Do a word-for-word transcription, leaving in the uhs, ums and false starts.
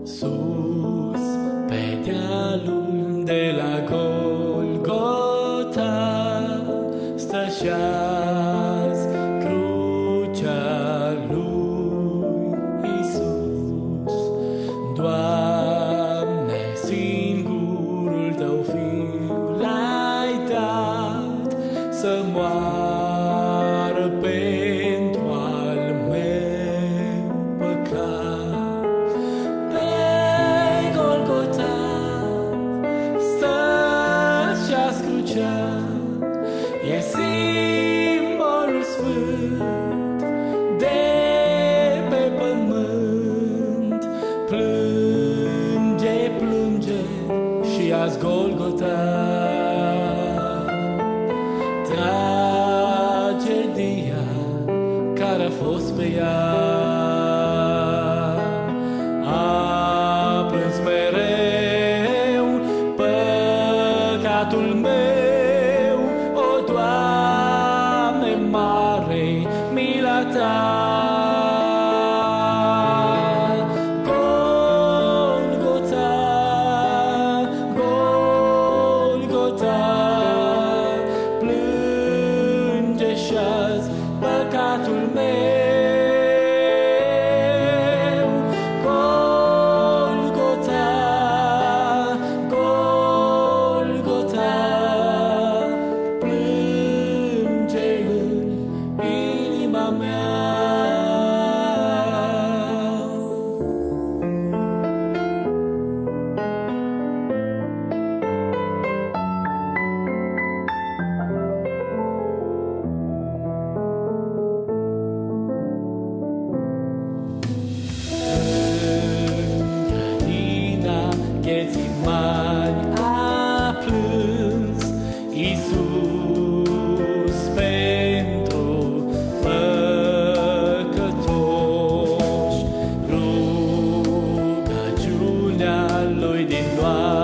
Sus pe dealul de la Golgota stă și-azi crucea lui Iisus. Doamne, singurul Tău Fiu l-ai dat să moară pentru al meu păcat. E simbolul sfânt de pe pământ. Plânge, plânge și azi Golgota. Tragedia care a fost pe ea a plâns mereu păcatul meu. Mila Ta, Golgota, Golgota, plânge și-azi păcatul meu. Golgota, Golgota, plânge în inima mea. Ghețimani a plâns Iisus pentru păcătoși. Rugăciunea Lui din noapte